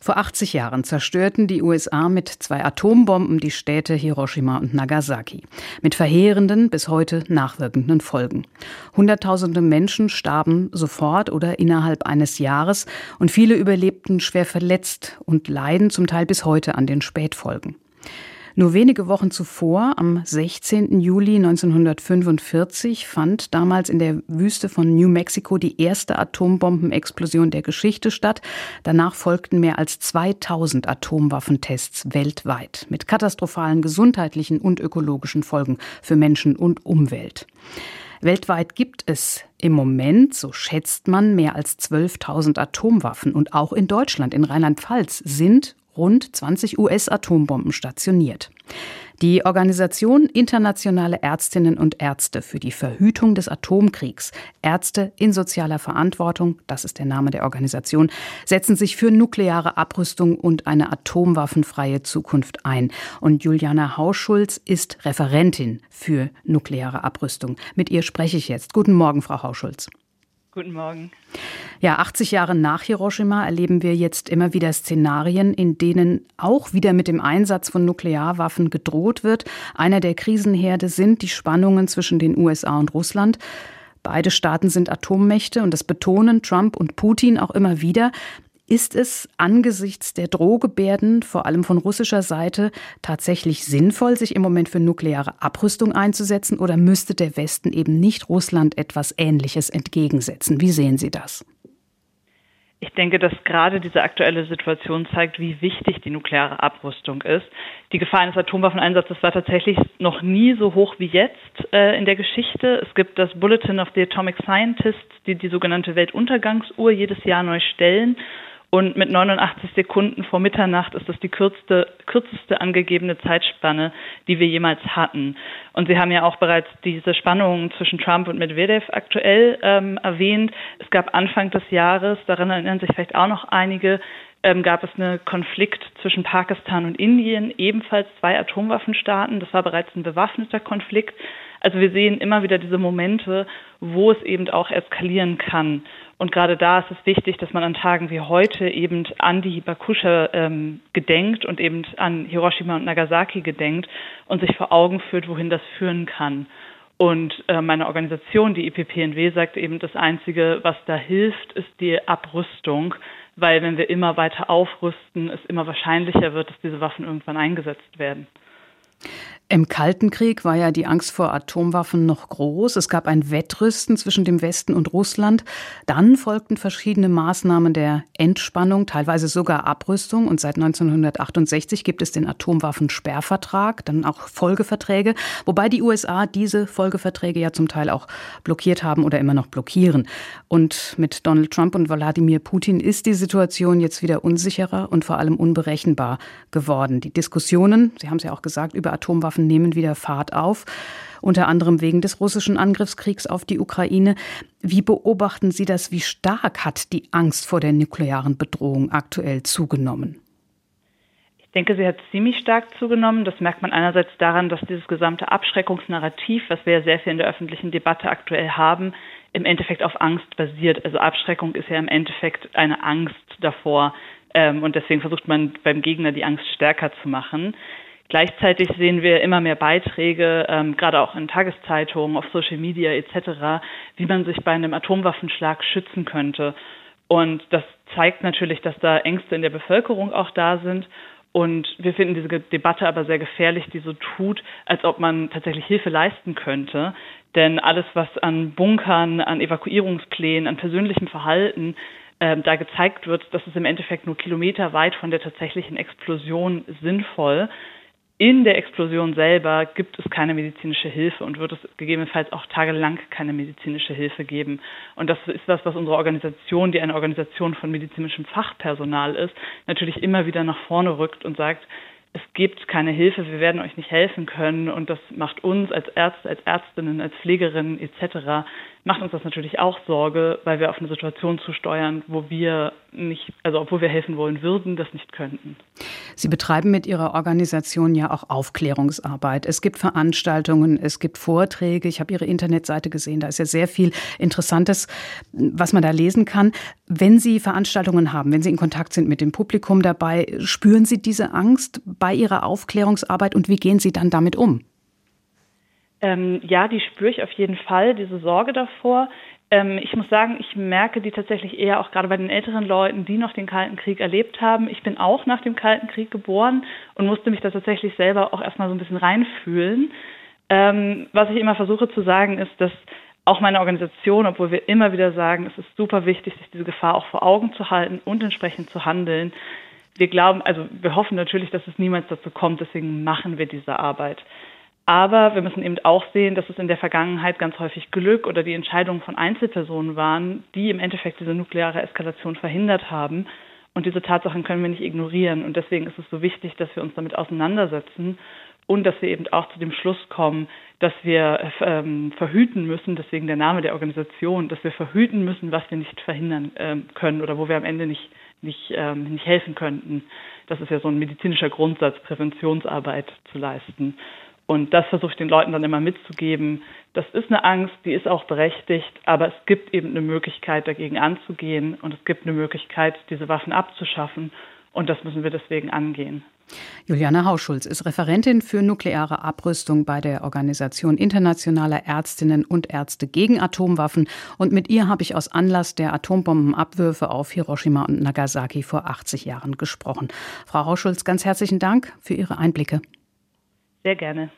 Vor 80 Jahren zerstörten die USA mit 2 Atombomben die Städte Hiroshima und Nagasaki. Mit verheerenden, bis heute nachwirkenden Folgen. Hunderttausende Menschen starben sofort oder innerhalb eines Jahres und viele überlebten schwer verletzt und leiden zum Teil bis heute an den Spätfolgen. Nur wenige Wochen zuvor, am 16. Juli 1945, fand damals in der Wüste von New Mexico die erste Atombombenexplosion der Geschichte statt. Danach folgten mehr als 2000 Atomwaffentests weltweit mit katastrophalen gesundheitlichen und ökologischen Folgen für Menschen und Umwelt. Weltweit gibt es im Moment, so schätzt man, mehr als 12.000 Atomwaffen. Und auch in Deutschland, in Rheinland-Pfalz, sind rund 20 US-Atombomben stationiert. Die Organisation Internationale Ärztinnen und Ärzte für die Verhütung des Atomkriegs, Ärzte in sozialer Verantwortung, das ist der Name der Organisation, setzen sich für nukleare Abrüstung und eine atomwaffenfreie Zukunft ein. Und Juliana Hauschulz ist Referentin für nukleare Abrüstung. Mit ihr spreche ich jetzt. Guten Morgen, Frau Hauschulz. Guten Morgen. Ja, 80 Jahre nach Hiroshima erleben wir jetzt immer wieder Szenarien, in denen auch wieder mit dem Einsatz von Nuklearwaffen gedroht wird. Einer der Krisenherde sind die Spannungen zwischen den USA und Russland. Beide Staaten sind Atommächte und das betonen Trump und Putin auch immer wieder. Ist es angesichts der Drohgebärden, vor allem von russischer Seite, tatsächlich sinnvoll, sich im Moment für nukleare Abrüstung einzusetzen? Oder müsste der Westen eben nicht Russland etwas Ähnliches entgegensetzen? Wie sehen Sie das? Ich denke, dass gerade diese aktuelle Situation zeigt, wie wichtig die nukleare Abrüstung ist. Die Gefahr eines Atomwaffeneinsatzes war tatsächlich noch nie so hoch wie jetzt in der Geschichte. Es gibt das Bulletin of the Atomic Scientists, die die sogenannte Weltuntergangsuhr jedes Jahr neu stellen. Und mit 89 Sekunden vor Mitternacht ist das die kürzeste angegebene Zeitspanne, die wir jemals hatten. Und Sie haben ja auch bereits diese Spannungen zwischen Trump und Medvedev aktuell erwähnt. Es gab Anfang des Jahres, daran erinnern sich vielleicht auch noch einige, gab es einen Konflikt zwischen Pakistan und Indien, ebenfalls 2 Atomwaffenstaaten. Das war bereits ein bewaffneter Konflikt. Also wir sehen immer wieder diese Momente, wo es eben auch eskalieren kann. Und gerade da ist es wichtig, dass man an Tagen wie heute eben an die Hibakusha gedenkt und eben an Hiroshima und Nagasaki gedenkt und sich vor Augen führt, wohin das führen kann. Und meine Organisation, die IPPNW, sagt eben, das Einzige, was da hilft, ist die Abrüstung, weil wenn wir immer weiter aufrüsten, es immer wahrscheinlicher wird, dass diese Waffen irgendwann eingesetzt werden. Im Kalten Krieg war ja die Angst vor Atomwaffen noch groß. Es gab ein Wettrüsten zwischen dem Westen und Russland. Dann folgten verschiedene Maßnahmen der Entspannung, teilweise sogar Abrüstung. Und seit 1968 gibt es den Atomwaffensperrvertrag, dann auch Folgeverträge. Wobei die USA diese Folgeverträge ja zum Teil auch blockiert haben oder immer noch blockieren. Und mit Donald Trump und Wladimir Putin ist die Situation jetzt wieder unsicherer und vor allem unberechenbar geworden. Die Diskussionen, Sie haben es ja auch gesagt, über Atomwaffen nehmen wieder Fahrt auf, unter anderem wegen des russischen Angriffskriegs auf die Ukraine. Wie beobachten Sie das? Wie stark hat die Angst vor der nuklearen Bedrohung aktuell zugenommen? Ich denke, sie hat ziemlich stark zugenommen. Das merkt man einerseits daran, dass dieses gesamte Abschreckungsnarrativ, was wir ja sehr viel in der öffentlichen Debatte aktuell haben, im Endeffekt auf Angst basiert. Also Abschreckung ist ja im Endeffekt eine Angst davor. Und deswegen versucht man beim Gegner die Angst stärker zu machen. Gleichzeitig sehen wir immer mehr Beiträge, gerade auch in Tageszeitungen, auf Social Media etc., wie man sich bei einem Atomwaffenschlag schützen könnte. Und das zeigt natürlich, dass da Ängste in der Bevölkerung auch da sind. Und wir finden diese Debatte aber sehr gefährlich, die so tut, als ob man tatsächlich Hilfe leisten könnte. Denn alles, was an Bunkern, an Evakuierungsplänen, an persönlichem Verhalten da gezeigt wird, das ist im Endeffekt nur kilometerweit von der tatsächlichen Explosion sinnvoll. In der Explosion selber gibt es keine medizinische Hilfe und wird es gegebenenfalls auch tagelang keine medizinische Hilfe geben. Und das ist was unsere Organisation, die eine Organisation von medizinischem Fachpersonal ist, natürlich immer wieder nach vorne rückt und sagt, es gibt keine Hilfe, wir werden euch nicht helfen können. Und das macht uns als Ärzte, als Ärztinnen, als Pflegerinnen etc., macht uns das natürlich auch Sorge, weil wir auf eine Situation zusteuern, wo wir nicht, also obwohl wir helfen wollen würden, das nicht könnten. Sie betreiben mit Ihrer Organisation ja auch Aufklärungsarbeit. Es gibt Veranstaltungen, es gibt Vorträge. Ich habe Ihre Internetseite gesehen, da ist ja sehr viel Interessantes, was man da lesen kann. Wenn Sie Veranstaltungen haben, wenn Sie in Kontakt sind mit dem Publikum dabei, spüren Sie diese Angst bei Ihrer Aufklärungsarbeit und wie gehen Sie dann damit um? Ja, die spüre ich auf jeden Fall, diese Sorge davor. Ich muss sagen, ich merke die tatsächlich eher auch gerade bei den älteren Leuten, die noch den Kalten Krieg erlebt haben. Ich bin auch nach dem Kalten Krieg geboren und musste mich da tatsächlich selber auch erstmal so ein bisschen reinfühlen. Was ich immer versuche zu sagen, ist, dass auch meine Organisation, obwohl wir immer wieder sagen, es ist super wichtig, sich diese Gefahr auch vor Augen zu halten und entsprechend zu handeln. Wir hoffen natürlich, dass es niemals dazu kommt, deswegen machen wir diese Arbeit. Aber wir müssen eben auch sehen, dass es in der Vergangenheit ganz häufig Glück oder die Entscheidungen von Einzelpersonen waren, die im Endeffekt diese nukleare Eskalation verhindert haben. Und diese Tatsachen können wir nicht ignorieren. Und deswegen ist es so wichtig, dass wir uns damit auseinandersetzen und dass wir eben auch zu dem Schluss kommen, dass wir verhüten müssen, deswegen der Name der Organisation, dass wir verhüten müssen, was wir nicht verhindern können oder wo wir am Ende nicht helfen könnten. Das ist ja so ein medizinischer Grundsatz, Präventionsarbeit zu leisten. Und das versuche ich den Leuten dann immer mitzugeben. Das ist eine Angst, die ist auch berechtigt, aber es gibt eben eine Möglichkeit, dagegen anzugehen und es gibt eine Möglichkeit, diese Waffen abzuschaffen und das müssen wir deswegen angehen. Juliane Hauschulz ist Referentin für nukleare Abrüstung bei der Organisation Internationaler Ärztinnen und Ärzte gegen Atomwaffen und mit ihr habe ich aus Anlass der Atombombenabwürfe auf Hiroshima und Nagasaki vor 80 Jahren gesprochen. Frau Hauschulz, ganz herzlichen Dank für Ihre Einblicke. Sehr gerne.